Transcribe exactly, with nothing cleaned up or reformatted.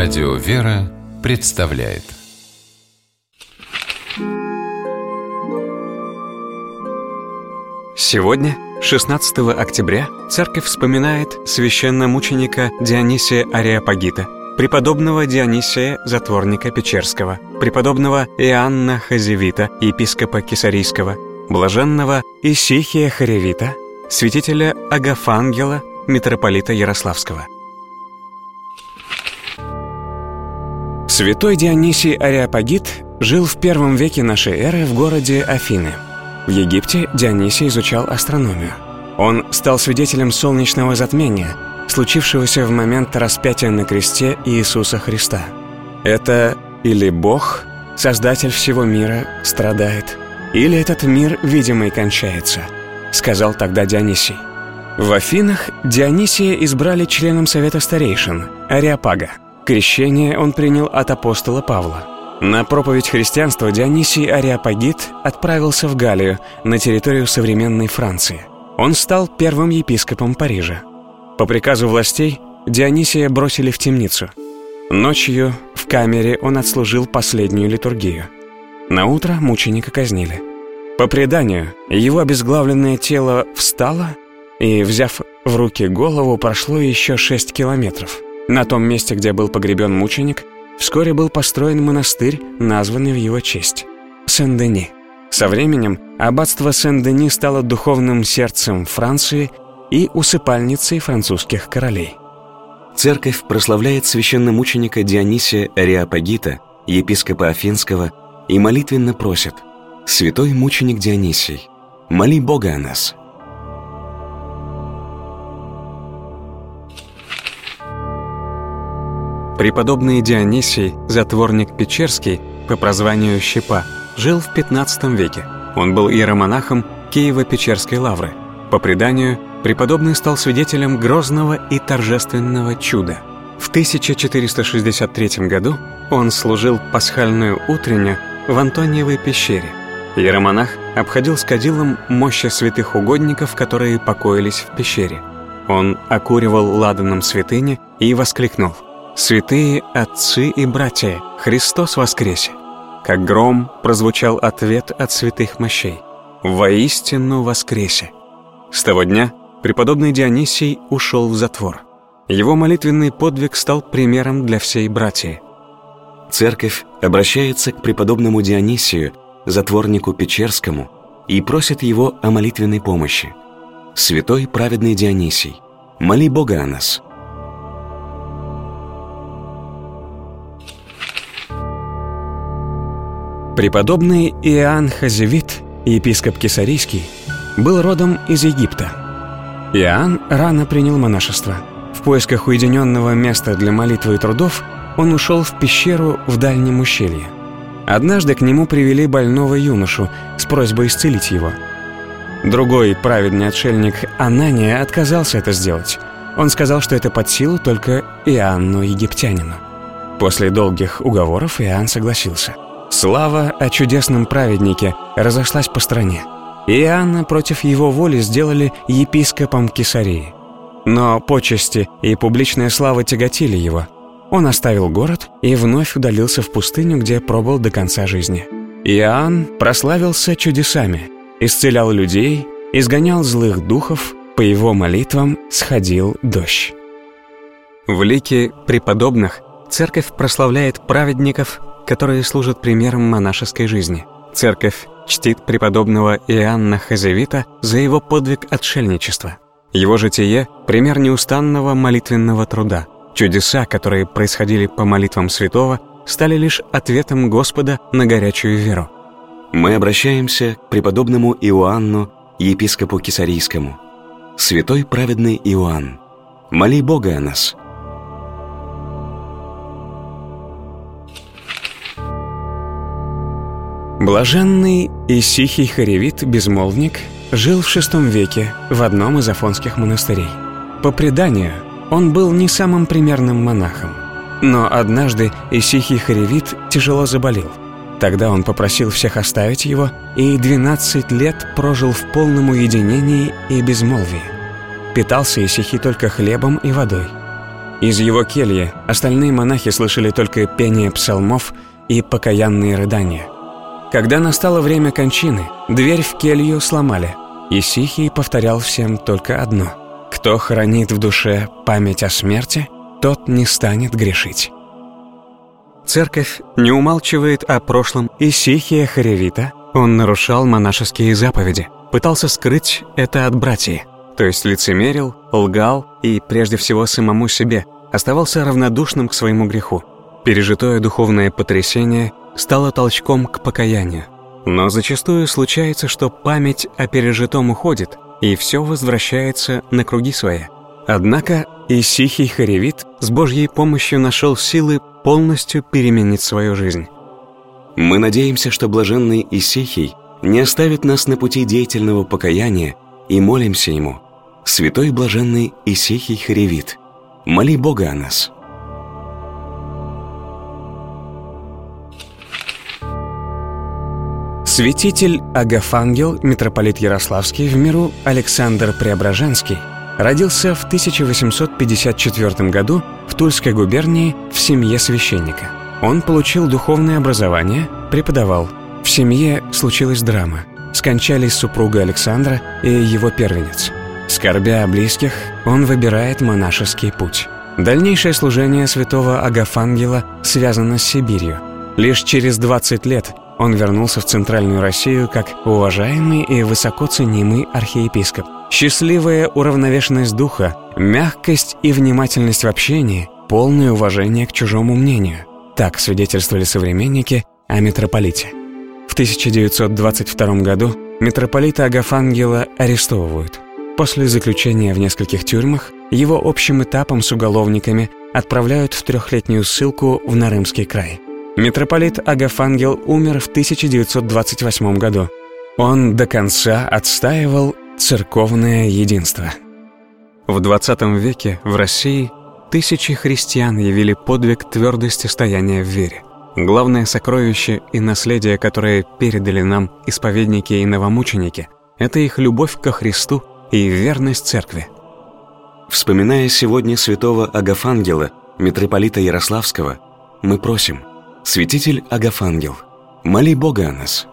Радио «Вера» представляет. Сегодня, шестнадцатого октября, церковь вспоминает священномученика Дионисия Ареопагита, преподобного Дионисия Затворника Печерского, преподобного Иоанна Хазевита, епископа Кесарийского, блаженного Исихия Харевита, святителя Агафангела, митрополита Ярославского. Святой Дионисий Ареопагит жил в первом веке нашей эры в городе Афины. В Египте Дионисий изучал астрономию. Он стал свидетелем солнечного затмения, случившегося в момент распятия на кресте Иисуса Христа. Это или Бог, Создатель всего мира, страдает, или этот мир видимый кончается, сказал тогда Дионисий. В Афинах Дионисия избрали членом Совета Старейшин, Ареопага. Крещение он принял от апостола Павла. На проповедь христианства Дионисий Ареопагит отправился в Галлию, на территорию современной Франции. Он стал первым епископом Парижа. По приказу властей Дионисия бросили в темницу. Ночью в камере он отслужил последнюю литургию. Наутро мученика казнили. По преданию, его обезглавленное тело встало и, взяв в руки голову, прошло еще шесть километров. На том месте, где был погребен мученик, вскоре был построен монастырь, названный в его честь – Сен-Дени. Со временем аббатство Сен-Дени стало духовным сердцем Франции и усыпальницей французских королей. Церковь прославляет священномученика Дионисия Ареопагита, епископа Афинского, и молитвенно просит: «Святой мученик Дионисий, моли Бога о нас». Преподобный Дионисий, затворник Печерский, по прозванию Щепа, жил в пятнадцатом веке. Он был иеромонахом Киево-Печерской лавры. По преданию, преподобный стал свидетелем грозного и торжественного чуда. В тысяча четыреста шестьдесят третьем году он служил пасхальную утренню в Антониевой пещере. Иеромонах обходил с кадилом мощи святых угодников, которые покоились в пещере. Он окуривал ладаном святыни и воскликнул: «Святые отцы и братья, Христос воскресе!» Как гром прозвучал ответ от святых мощей: «Воистину воскресе!» С того дня преподобный Дионисий ушел в затвор. Его молитвенный подвиг стал примером для всей братьи. Церковь обращается к преподобному Дионисию, затворнику Печерскому, и просит его о молитвенной помощи. «Святой праведный Дионисий, моли Бога о нас». Преподобный Иоанн Хазевит, епископ Кесарийский, был родом из Египта. Иоанн рано принял монашество. В поисках уединенного места для молитвы и трудов он ушел в пещеру в дальнем ущелье. Однажды к нему привели больного юношу с просьбой исцелить его. Другой праведный отшельник Анания отказался это сделать. Он сказал, что это под силу только Иоанну Египтянину. После долгих уговоров Иоанн согласился. Слава о чудесном праведнике разошлась по стране. Иоанна против его воли сделали епископом Кесарии. Но почести и публичная слава тяготили его. Он оставил город и вновь удалился в пустыню, где пробыл до конца жизни. Иоанн прославился чудесами, исцелял людей, изгонял злых духов, по его молитвам сходил дождь. В лике преподобных церковь прославляет праведников, которые служат примером монашеской жизни. Церковь чтит преподобного Иоанна Хазевита за его подвиг отшельничества. Его житие – пример неустанного молитвенного труда. Чудеса, которые происходили по молитвам святого, стали лишь ответом Господа на горячую веру. Мы обращаемся к преподобному Иоанну, епископу Кесарийскому. «Святой праведный Иоанн, моли Бога о нас». Блаженный Исихий Харевит, безмолвник, жил в шестом веке в одном из афонских монастырей. По преданию, он был не самым примерным монахом. Но однажды Исихий Харевит тяжело заболел. Тогда он попросил всех оставить его и двенадцать лет прожил в полном уединении и безмолвии. Питался Исихий только хлебом и водой. Из его кельи остальные монахи слышали только пение псалмов и покаянные рыдания. Когда настало время кончины, дверь в келью сломали, и Сихий повторял всем только одно: «Кто хранит в душе память о смерти, тот не станет грешить». Церковь не умалчивает о прошлом Исихия Харевита. Он нарушал монашеские заповеди, пытался скрыть это от братьев, то есть лицемерил, лгал и, прежде всего, самому себе, оставался равнодушным к своему греху. Пережитое духовное потрясение стало толчком к покаянию. Но зачастую случается, что память о пережитом уходит, и все возвращается на круги своя. Однако Исихий Харевит с Божьей помощью нашел силы полностью переменить свою жизнь. Мы надеемся, что блаженный Исихий не оставит нас на пути деятельного покаяния, и молимся ему: «Святой блаженный Исихий Харевит, моли Бога о нас». Святитель Агафангел, митрополит Ярославский, в миру Александр Преображенский, родился в тысяча восемьсот пятьдесят четвёртом году в Тульской губернии в семье священника. Он получил духовное образование, преподавал. В семье случилась драма. Скончались супруга Александра и его первенец. Скорбя о близких, он выбирает монашеский путь. Дальнейшее служение святого Агафангела связано с Сибирью. Лишь через двадцать лет он вернулся в Центральную Россию как уважаемый и высоко ценимый архиепископ. Счастливая уравновешенность духа, мягкость и внимательность в общении, полное уважение к чужому мнению. Так свидетельствовали современники о митрополите. В тысяча девятьсот двадцать втором году митрополита Агафангела арестовывают. После заключения в нескольких тюрьмах его общим этапом с уголовниками отправляют в трехлетнюю ссылку в Нарымский край. Митрополит Агафангел умер в тысяча девятьсот двадцать восьмом году. Он до конца отстаивал церковное единство. В двадцатом веке в России тысячи христиан явили подвиг твердости стояния в вере. Главное сокровище и наследие, которое передали нам исповедники и новомученики, это их любовь ко Христу и верность церкви. Вспоминая сегодня святого Агафангела, митрополита Ярославского, мы просим: «Святитель Агафангел, моли Бога о нас».